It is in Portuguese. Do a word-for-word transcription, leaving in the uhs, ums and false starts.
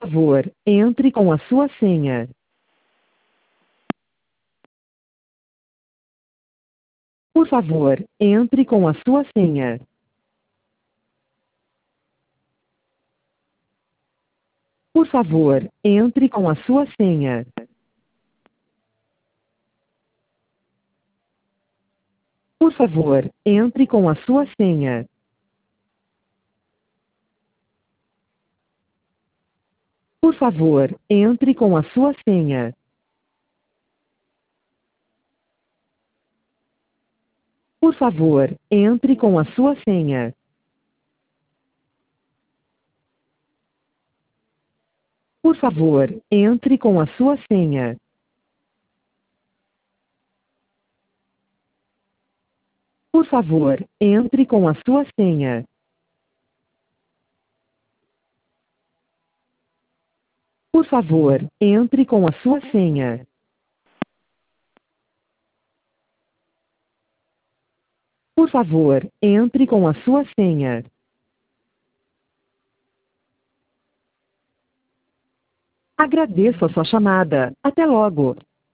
Por favor, entre com a sua senha. Por favor, entre com a sua senha. Por favor, entre com a sua senha. Por favor, entre com a sua senha. Por favor, entre com a sua senha. Por favor, entre com a sua senha. Por favor, entre com a sua senha. Por favor, entre com a sua senha. Por favor, entre com a sua senha. Por favor, entre com a sua senha. Agradeço a sua chamada. Até logo.